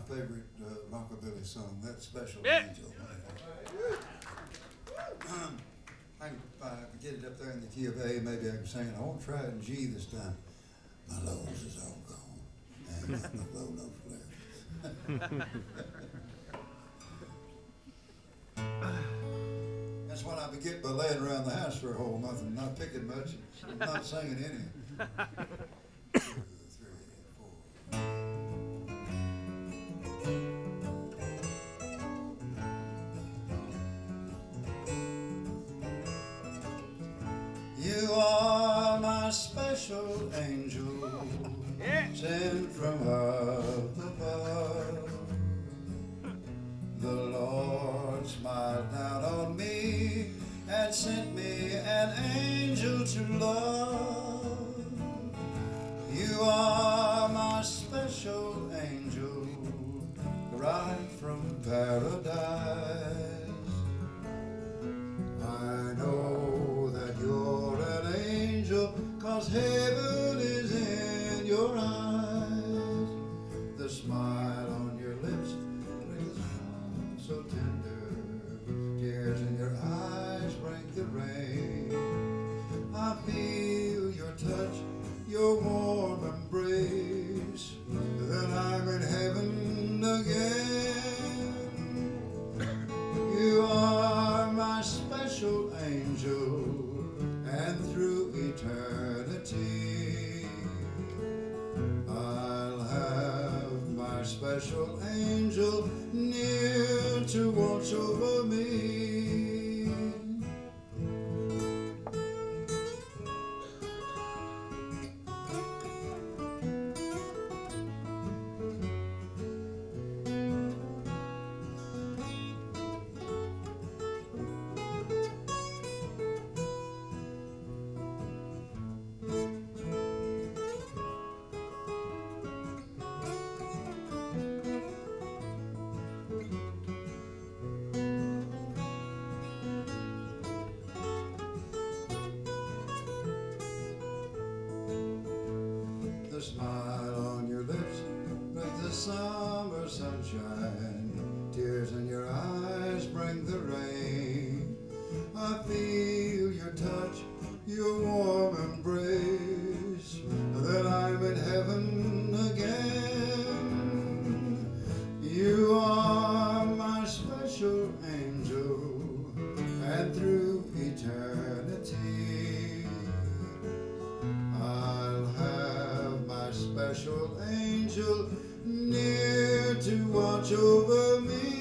favorite rockabilly song, That Special Yeah. Angel. If I could get it up there in the key of A, maybe I can sing it. I won't try it in G this time. My lows is all gone, and got the low notes left. That's what I get by laying around the house for a whole month and not picking much and not singing any. 2, 3, 4. You are my special angel, sent from up above. The Lord smiled down on me and sent me an angel to love. You are my special angel, right from paradise. I know that you're an angel, 'cause heaven is in your eyes. The smile on your lips brings heart so tender. Tears in your eyes break the rain. I feel your touch, your warm embrace, that I'm in heaven again. You are my special angel, and through eternity I'll have my special angel near to watch over me. The smile on your lips brings the summer sunshine. Tears in your eyes bring the rain. I feel your touch, your warm embrace, that I'm in heaven again. You are my special angel, and through eternity I'll have my special angel near to watch over me.